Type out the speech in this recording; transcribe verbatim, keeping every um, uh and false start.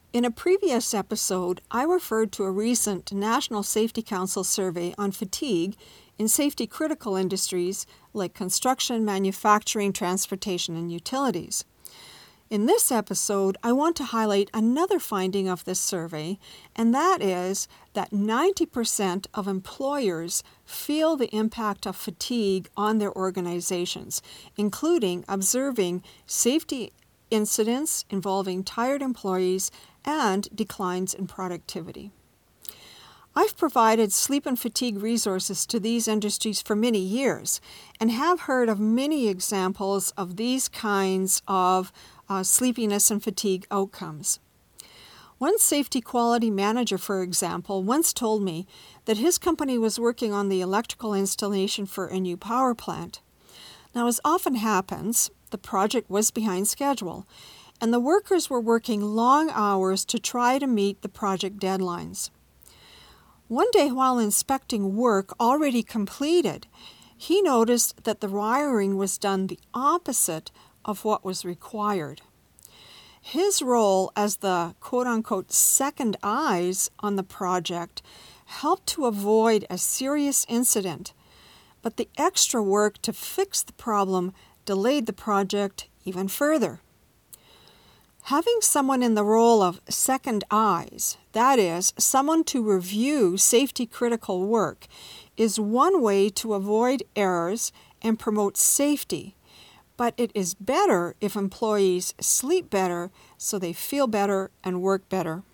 In a previous episode, I referred to a recent National Safety Council survey on fatigue in safety-critical industries like construction, manufacturing, transportation, and utilities. In this episode, I want to highlight another finding of this survey, and that is that ninety percent of employers feel the impact of fatigue on their organizations, including observing safety incidents involving tired employees and declines in productivity. I've provided sleep and fatigue resources to these industries for many years and have heard of many examples of these kinds of uh, sleepiness and fatigue outcomes. One safety quality manager, for example, once told me that his company was working on the electrical installation for a new power plant. Now, as often happens, the project was behind schedule, and the workers were working long hours to try to meet the project deadlines. One day, while inspecting work already completed, he noticed that the wiring was done the opposite of what was required. His role as the quote-unquote second eyes on the project helped to avoid a serious incident, but the extra work to fix the problem delayed the project even further. Having someone in the role of second eyes, that is, someone to review safety-critical work, is one way to avoid errors and promote safety, but it is better if employees sleep better so they feel better and work better.